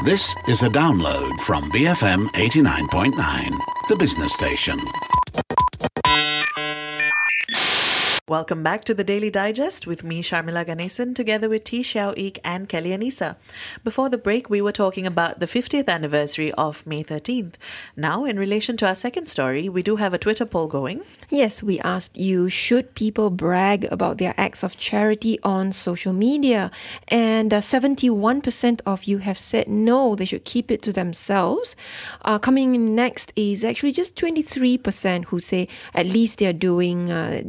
This is a download from BFM 89.9, the business station. Welcome back to the Daily Digest with me, Sharmila Ganesan, together with T. Xiao Ik and Kelly Anissa. Before the break, we were talking about the 50th anniversary of May 13th. Now, in relation to our second story, we do have a Twitter poll going. Yes, we asked you, should people brag about their acts of charity on social media? And 71% of you have said no, they should keep it to themselves. Coming in next is actually just 23% who say at least they're doing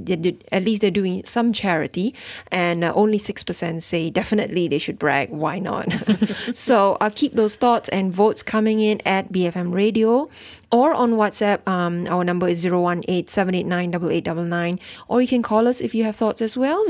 some charity, and only 6% say definitely they should brag. Why not? So keep those thoughts and votes coming in at BFM Radio or on WhatsApp. Our number is 018-789-8899, or you can call us if you have thoughts as well,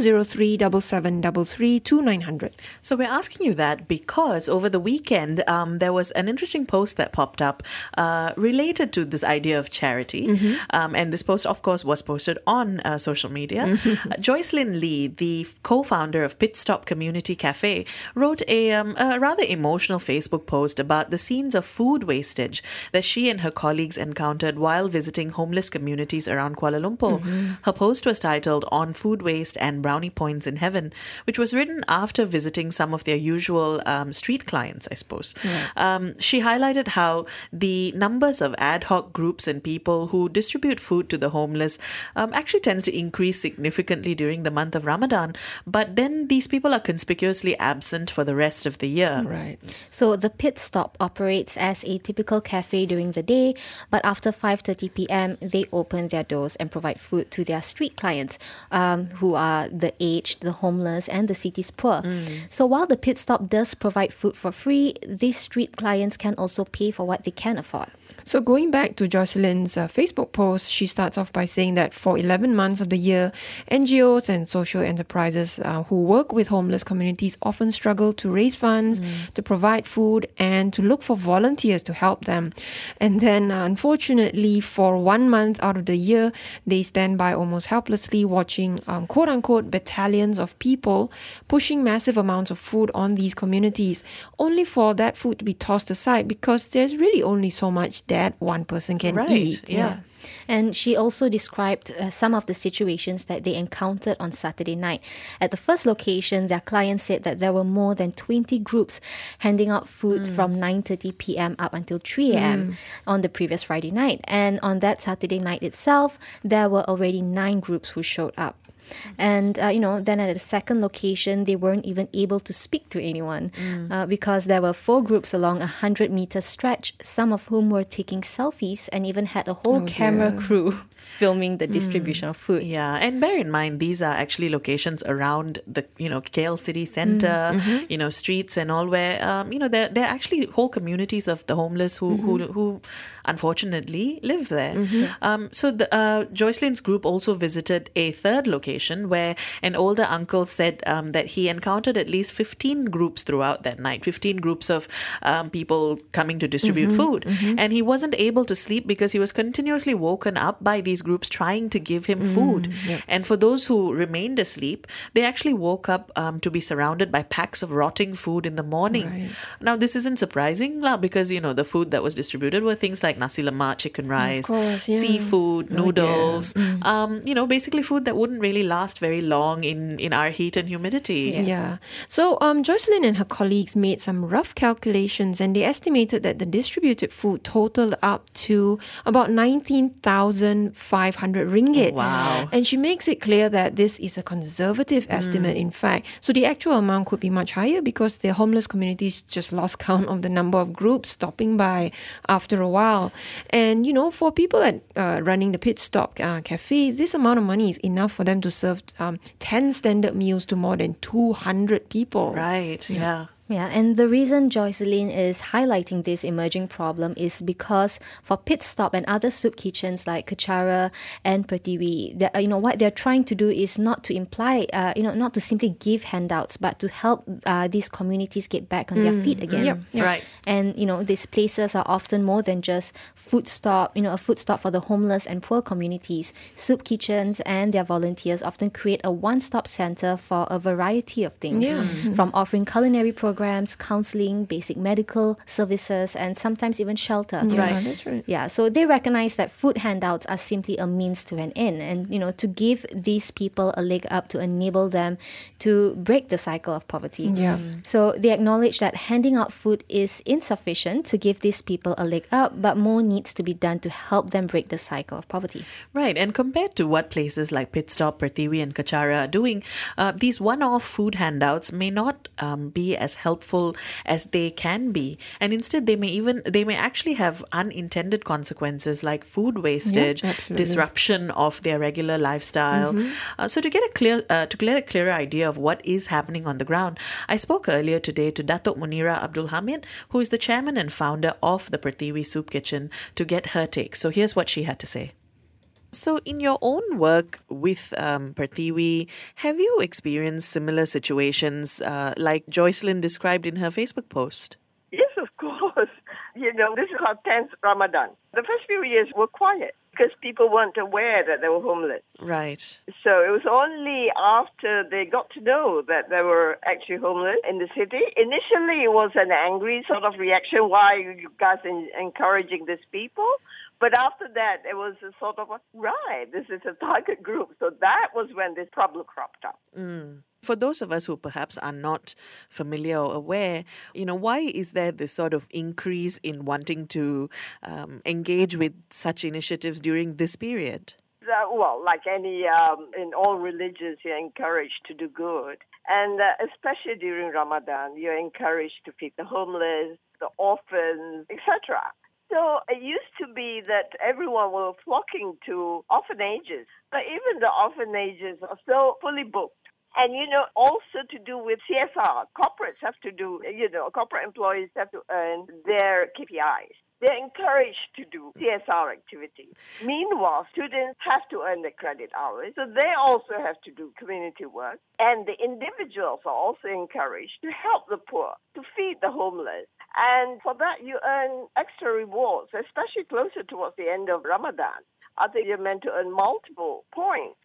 0377332900. So we're asking you that because over the weekend there was an interesting post that popped up related to this idea of charity. And this post, of course, was posted on social media. Joycelyn Lee, the co-founder of Pit Stop Community Cafe, wrote a rather emotional Facebook post about the scenes of food wastage that she and her colleagues encountered while visiting homeless communities around Kuala Lumpur. Her post was titled On Food Waste and Brownie Points in Heaven, which was written after visiting some of their usual street clients, I suppose. She highlighted how the numbers of ad hoc groups and people who distribute food to the homeless actually tends to increase significantly during the month of Ramadan, but then these people are conspicuously absent for the rest of the year. Right. So the Pit Stop operates as a typical cafe during the day, but after 5:30 p.m. they open their doors and provide food to their street clients who are the aged, the homeless and the city's poor. So while the Pit Stop does provide food for free, these street clients can also pay for what they can afford. So going back to Joycelyn's Facebook post, she starts off by saying that for 11 months of the year, NGOs and social enterprises who work with homeless communities often struggle to raise funds, to provide food, and to look for volunteers to help them. And then, unfortunately, for 1 month out of the year, they stand by almost helplessly watching quote-unquote battalions of people pushing massive amounts of food on these communities, only for that food to be tossed aside because there's really only so much that one person can eat. Yeah. And she also described some of the situations that they encountered on Saturday night. At the first location, their clients said that there were more than 20 groups handing out food from 9:30 p.m. up until 3 a.m. on the previous Friday night. And on that Saturday night itself, there were already 9 groups who showed up. And, then at the second location, they weren't even able to speak to anyone because there were 4 groups along a 100-meter stretch, some of whom were taking selfies and even had a whole camera crew filming the distribution of food. Yeah, and bear in mind, these are actually locations around the, KL city centre, streets and all where, they're actually whole communities of the homeless who unfortunately live there. So Joycelyn's group also visited a third location where an older uncle said that he encountered at least 15 groups throughout that night, 15 groups of people coming to distribute food. And he wasn't able to sleep because he was continuously woken up by these groups trying to give him food. And for those who remained asleep, they actually woke up to be surrounded by packs of rotting food in the morning. Now, this isn't surprising because, the food that was distributed were things like nasi lemak, chicken rice, seafood, noodles, basically food that wouldn't really last very long in our heat and humidity. Yeah. So Joycelyn and her colleagues made some rough calculations and they estimated that the distributed food totaled up to about 19,500 ringgit. Wow. And she makes it clear that this is a conservative estimate, in fact. So the actual amount could be much higher because the homeless communities just lost count of the number of groups stopping by after a while. And, for people at running the Pit Stop Cafe, this amount of money is enough for them to serve 10 standard meals to more than 200 people. Right, yeah. Yeah, and the reason Joycelyn is highlighting this emerging problem is because for Pit Stop and other soup kitchens like Kechara and Pertiwi, what they're trying to do is not to imply, not to simply give handouts, but to help these communities get back on their feet again. Yep. Right. And, these places are often more than just food stop, a food stop for the homeless and poor communities. Soup kitchens and their volunteers often create a one-stop center for a variety of things, from offering culinary programs programs, counseling, basic medical services, and sometimes even shelter. Yeah, that's right. Yeah, so they recognize that food handouts are simply a means to an end, and to give these people a leg up to enable them to break the cycle of poverty. Yeah. So they acknowledge that handing out food is insufficient to give these people a leg up, but more needs to be done to help them break the cycle of poverty. Right, and compared to what places like Pit Stop, Prativi and Kachara are doing, these one-off food handouts may not be as helpful as they can be, and instead they may actually have unintended consequences like food wastage, disruption of their regular lifestyle. So to get a clearer idea of what is happening on the ground, I spoke earlier today to Datuk Munira Abdul Hamid, who is the chairman and founder of the Prativi Soup Kitchen, to get her take. So here's what she had to say. So in your own work with Prativi, have you experienced similar situations like Joycelyn described in her Facebook post? Yes, of course. This is our 10th Ramadan. The first few years were quiet because people weren't aware that they were homeless. Right. So it was only after they got to know that they were actually homeless in the city. Initially, it was an angry sort of reaction. Why are you guys encouraging these people? But after that, it was a sort of, right, this is a target group. So that was when this problem cropped up. For those of us who perhaps are not familiar or aware, why is there this sort of increase in wanting to engage with such initiatives during this period? Well, like any, in all religions, you're encouraged to do good. And especially during Ramadan, you're encouraged to feed the homeless, the orphans, etc. So it used to be that everyone were flocking to orphanages, but even the orphanages are still fully booked. And, also to do with CSR, corporates have to do, corporate employees have to earn their KPIs. They're encouraged to do CSR activities. Meanwhile, students have to earn their credit hours, so they also have to do community work. And the individuals are also encouraged to help the poor, to feed the homeless. And for that, you earn extra rewards, especially closer towards the end of Ramadan. I think you're meant to earn multiple points,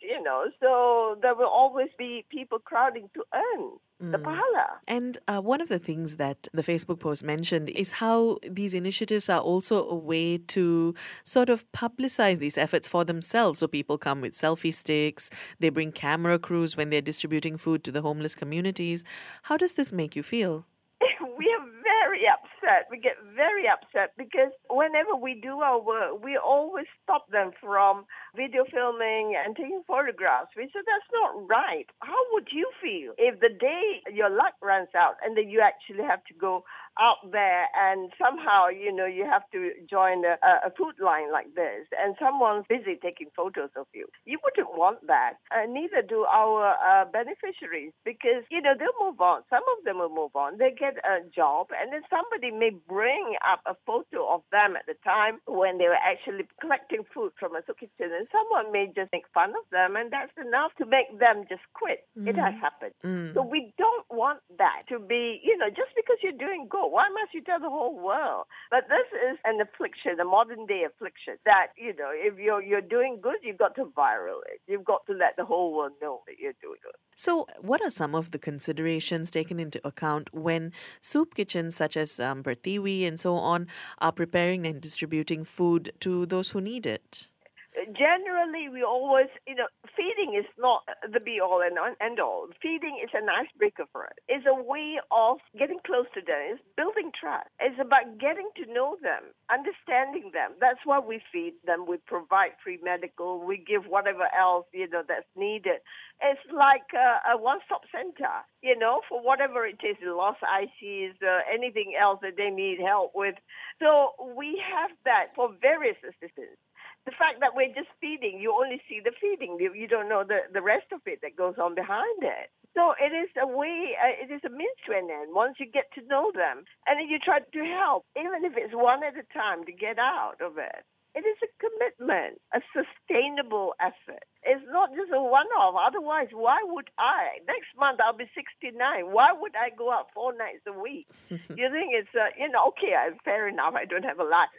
so there will always be people crowding to earn the pahala. And one of the things that the Facebook post mentioned is how these initiatives are also a way to sort of publicize these efforts for themselves. So people come with selfie sticks, they bring camera crews when they're distributing food to the homeless communities. How does this make you feel? We are very upset. We get very upset because whenever we do our work, we always stop them from video filming and taking photographs. We said, that's not right. How would you feel if the day your luck runs out and then you actually have to go out there and somehow, you have to join a food line like this and someone's busy taking photos of you? You wouldn't want that. Neither do our beneficiaries because, they'll move on. Some of them will move on. They get a job and then somebody may bring up a photo of them at the time when they were actually collecting food from a soup kitchen and someone may just make fun of them and that's enough to make them just quit. It has happened. So we don't want that to be, just because you're doing good, why must you tell the whole world? But this is an affliction, a modern day affliction that, if you're doing good, you've got to viral it. You've got to let the whole world know that you're doing good. So what are some of the considerations taken into account when soup kitchens such as Prativi and so on are preparing and distributing food to those who need it? Generally, we always, feeding is not the be-all and end-all. Feeding is an icebreaker for us. It's a way of getting close to them. It's building trust. It's about getting to know them, understanding them. That's why we feed them. We provide free medical. We give whatever else, that's needed. It's like a one-stop center, for whatever it is, lost ICs, anything else that they need help with. So we have that for various assistance. The fact that we're just feeding, you only see the feeding. You don't know the rest of it that goes on behind it. So it is a way, it is a means to an end once you get to know them. And then you try to help, even if it's one at a time, to get out of it. It is a commitment, a sustainable effort. It's not just a one-off. Otherwise, why would I? Next month, I'll be 69. Why would I go out 4 nights a week? You think it's, okay, fair enough. I don't have a life.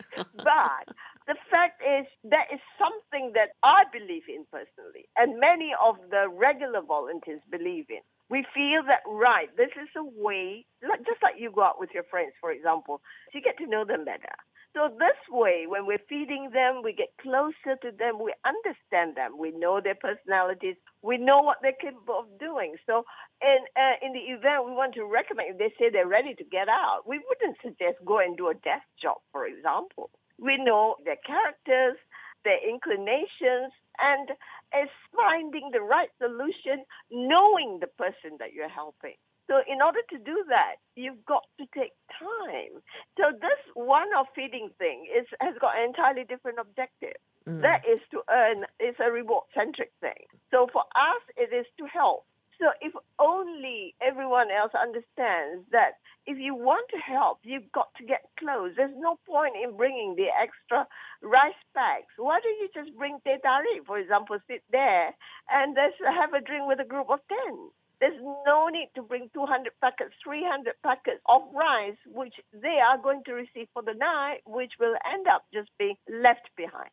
But the fact is, that is something that I believe in personally, and many of the regular volunteers believe in. We feel that, right, this is a way, just like you go out with your friends, for example, you get to know them better. So this way, when we're feeding them, we get closer to them, we understand them, we know their personalities, we know what they're capable of doing. So in the event, we want to recommend, if they say they're ready to get out, we wouldn't suggest go and do a desk job, for example. We know their characters, their inclinations, and it's finding the right solution, knowing the person that you're helping. So in order to do that, you've got to take time. So this one-off feeding thing has got an entirely different objective. That is to earn, it's a reward-centric thing. So for us, it is to help. So if only everyone else understands that if you want to help, you've got to get close. There's no point in bringing the extra rice bags. Why don't you just bring teh tarik, for example, sit there and let's have a drink with a group of 10. There's no need to bring 200 packets, 300 packets of rice, which they are going to receive for the night, which will end up just being left behind.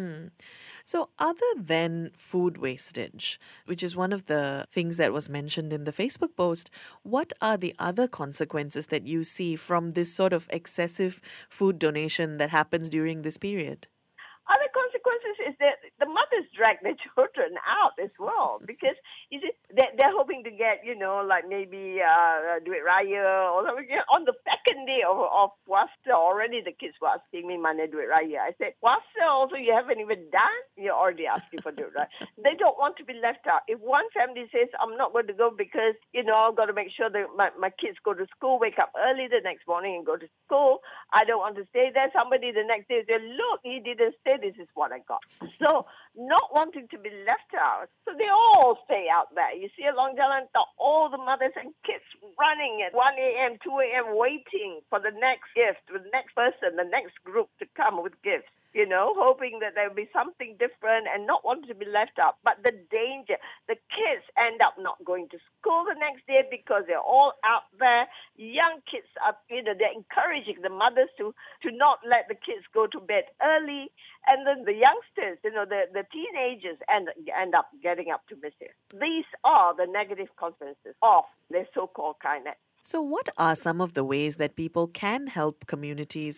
So other than food wastage, which is one of the things that was mentioned in the Facebook post, what are the other consequences that you see from this sort of excessive food donation that happens during this period? Other consequences is that the mothers drag their children out as well, because you see, they're hoping to get, like maybe duit raya or something. On the second day of Puasa, already the kids were asking me, mana duit raya? I said, Puasa also you haven't even done? You're already asking for duit raya. They don't want to be left out. If one family says, I'm not going to go because, I've got to make sure that my kids go to school, wake up early the next morning and go to school, I don't want to stay there. Somebody the next day says, look, he didn't stay, this is what I got. So not wanting to be left out. So they all stay out there. You see along Jalan Tok, all the mothers and kids running at 1 a.m., 2 a.m., waiting for the next gift, the next person, the next group to come with gifts. Hoping that there will be something different and not wanting to be left out. But the danger, the kids end up not going to school the next day because they're all out there. Young kids are, they're encouraging the mothers to not let the kids go to bed early. And then the youngsters, the teenagers end up getting up to mischief. These are the negative consequences of the so-called kindness. So what are some of the ways that people can help communities,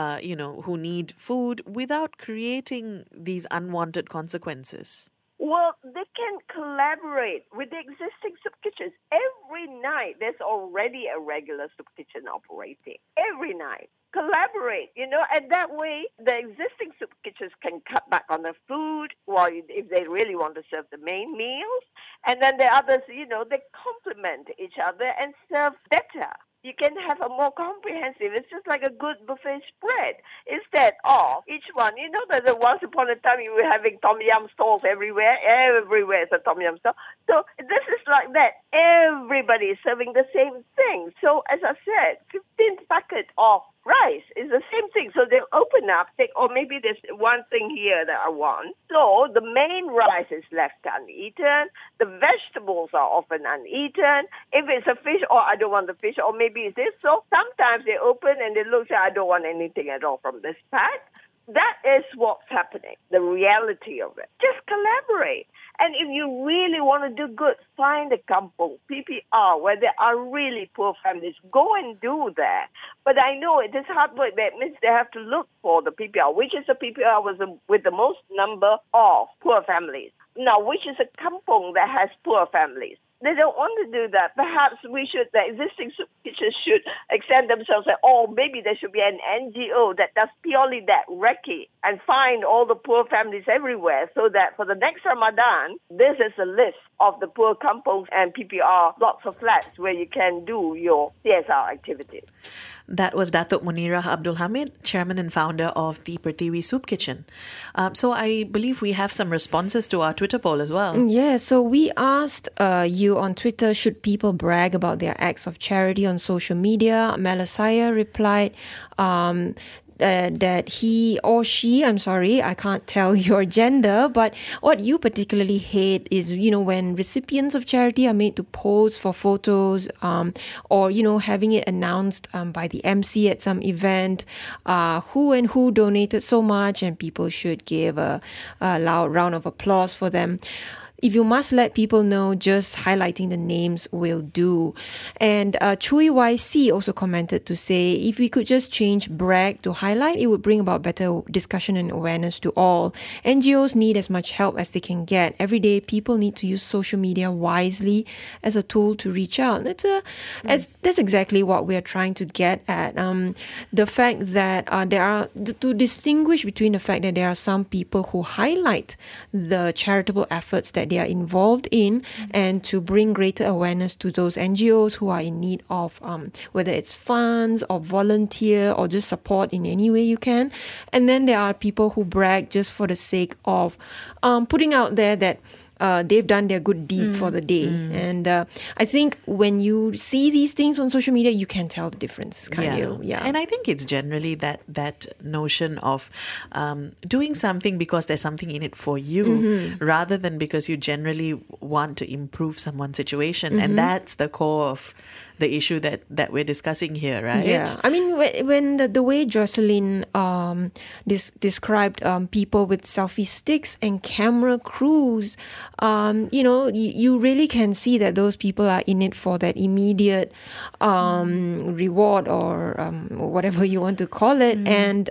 who need food without creating these unwanted consequences? Well, they can collaborate with the existing soup kitchens. Every night, there's already a regular soup kitchen operating. Every night. Collaborate, and that way the existing soup kitchens can cut back on the food if they really want to serve the main meals. And then the others, they complement each other and serve better. You can have a more comprehensive, it's just like a good buffet spread. Instead of each one, that once upon a time you were having Tom Yum stalls everywhere is a Tom Yum stall. So this is like that. Everybody is serving the same thing. So as I said, 15 packets of rice is the same thing. So they'll open up, maybe there's one thing here that I want. So the main rice is left uneaten. The vegetables are often uneaten. If it's a fish, I don't want the fish, or maybe it's this. So sometimes they open and they look, I don't want anything at all from this pack. That is what's happening, the reality of it. Just collaborate. And if you really want to do good, find a kampung, PPR, where there are really poor families. Go and do that. But I know it is hard work. That means they have to look for the PPR, which is the PPR with the most number of poor families. Now, which is a kampung that has poor families. They don't want to do that. Perhaps the existing soup kitchens should extend themselves and, maybe there should be an NGO that does purely that recce and find all the poor families everywhere so that for the next Ramadan, this is a list of the poor kampungs and PPR blocks of flats where you can do your CSR activities. That was Datuk Munirah Abdul Hamid, Chairman and Founder of the Pertiwi Soup Kitchen. So I believe we have some responses to our Twitter poll as well. Yeah, so we asked you on Twitter, should people brag about their acts of charity on social media? Melisaya replied that he or she, I can't tell your gender, but what you particularly hate is, when recipients of charity are made to pose for photos or, having it announced by the MC at some event, who donated so much, and people should give a loud round of applause for them. if you must let people know, just highlighting the names will do. And Chui YC also commented to say, if we could just change brag to highlight, it would bring about better discussion and awareness to all. NGOs need as much help as they can get. Every day, people need to use social media wisely as a tool to reach out. That's exactly what we are trying to get at. The fact that to distinguish between the fact that there are some people who highlight the charitable efforts that they are involved in, and to bring greater awareness to those NGOs who are in need of whether it's funds or volunteer or just support in any way you can. And then there are people who brag just for the sake of putting out there that they've done their good deed for the day. And I think when you see these things on social media, you can tell the difference, can't you? Yeah. And I think it's generally that notion of doing something because there's something in it for you, rather than because you generally want to improve someone's situation. And that's the core of the issue that we're discussing here, right? Yeah. I mean, when the way Jocelyn described people with selfie sticks and camera crews, you really can see that those people are in it for that immediate reward or whatever you want to call it.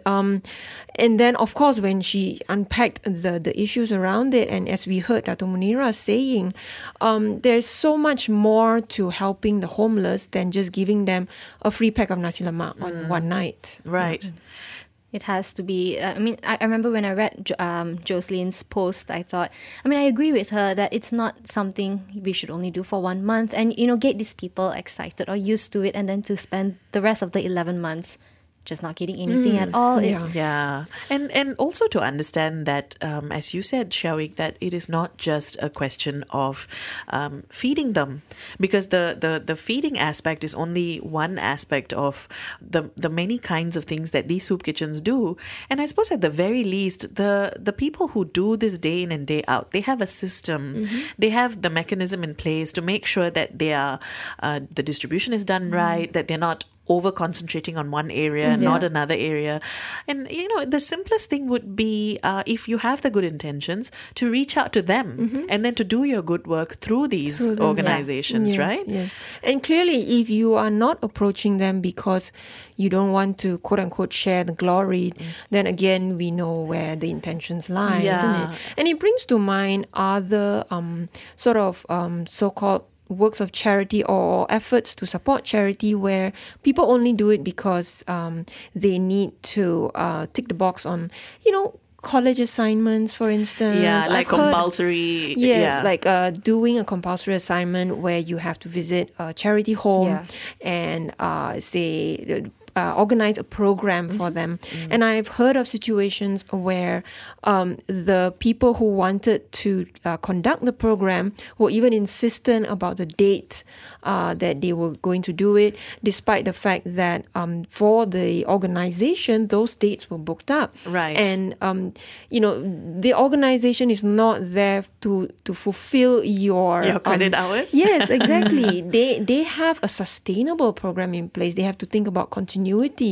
And then, of course, when she unpacked the issues around it, and as we heard Dato' Munirah saying, there's so much more to helping the homeless than just giving them a free pack of nasi lemak on one night. Right. It has to be, I remember when I read Jocelyn's post, I thought, I agree with her that it's not something we should only do for 1 month and, get these people excited or used to it, and then to spend the rest of the 11 months just not getting anything at all. Yeah. And also to understand that, as you said, Shawik, that it is not just a question of feeding them, because the feeding aspect is only one aspect of the many kinds of things that these soup kitchens do. And I suppose at the very least, the people who do this day in and day out, they have a system. They have the mechanism in place to make sure that they are the distribution is done right, that they're not over concentrating on one area, not another area. And, the simplest thing would be, if you have the good intentions, to reach out to them and then to do your good work through these organizations, right? Yes. And clearly, if you are not approaching them because you don't want to, quote unquote, share the glory, then again, we know where the intentions lie, isn't it? And it brings to mind other so-called works of charity or efforts to support charity where people only do it because they need to tick the box on, college assignments, for instance. Yeah, like compulsory. Yes, like doing a compulsory assignment where you have to visit a charity home and organize a program for them. And I've heard of situations where the people who wanted to conduct the program were even insistent about the date that they were going to do it, despite the fact that for the organization, those dates were booked up. Right. And, the organization is not there to fulfill your credit hours. Yes, exactly. They have a sustainable program in place. They have to think about continuity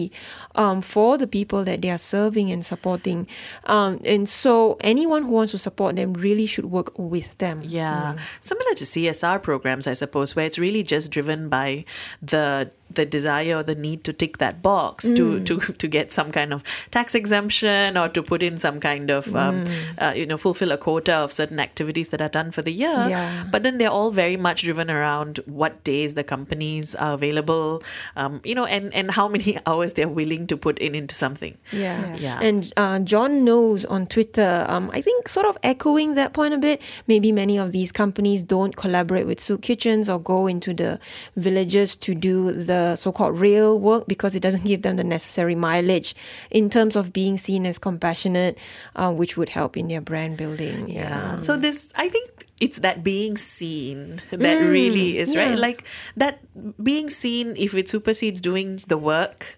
for the people that they are serving and supporting. And so anyone who wants to support them really should work with them. Yeah. Similar to CSR programs, I suppose, where it's really just driven by the desire or the need to tick that box to get some kind of tax exemption or to put in some kind of fulfill a quota of certain activities that are done for the year. But then they're all very much driven around what days the companies are available, and how many hours they're willing to put into something. And John Knows on Twitter, I think sort of echoing that point a bit, maybe many of these companies don't collaborate with soup kitchens or go into the villages to do the so-called real work because it doesn't give them the necessary mileage in terms of being seen as compassionate, which would help in their brand building. So I think it's that being seen that really is right. Like that being seen, if it supersedes doing the work,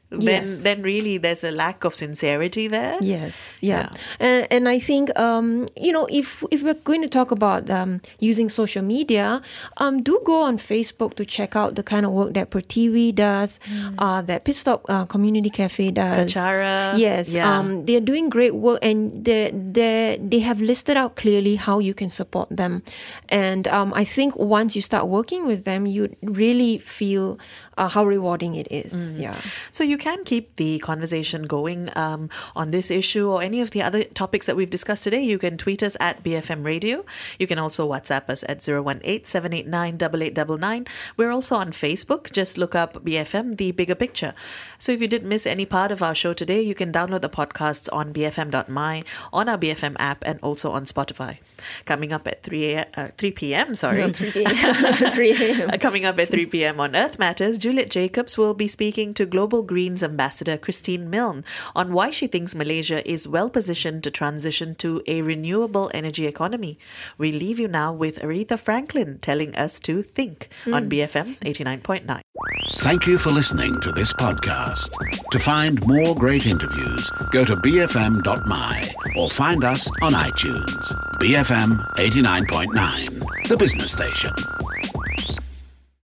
Yes. then really there's a lack of sincerity there. Yes, yeah. And I think, if we're going to talk about using social media, do go on Facebook to check out the kind of work that Pertiwi does, that Pit Stop Community Cafe does. Kachara. Yes, Yeah. they're doing great work, and they have listed out clearly how you can support them. And I think once you start working with them, you really feel how rewarding it is. Yeah. So you can keep the conversation going on this issue or any of the other topics that we've discussed today. You can tweet us at BFM Radio. You can also WhatsApp us at 018-789-8899. We're also on Facebook. Just look up BFM, The Bigger Picture. So if you did miss any part of our show today, you can download the podcasts on bfm.my, on our BFM app, and also on Spotify. Coming up at 3 p.m. Sorry. No, 3 a.m. Coming up at 3 p.m. on Earth Matters, Juliet Jacobs will be speaking to Global Greens Ambassador Christine Milne on why she thinks Malaysia is well positioned to transition to a renewable energy economy. We leave you now with Aretha Franklin telling us to think on BFM 89.9. Thank you for listening to this podcast. To find more great interviews, go to bfm.my or find us on iTunes. BFM 89.9, the business station.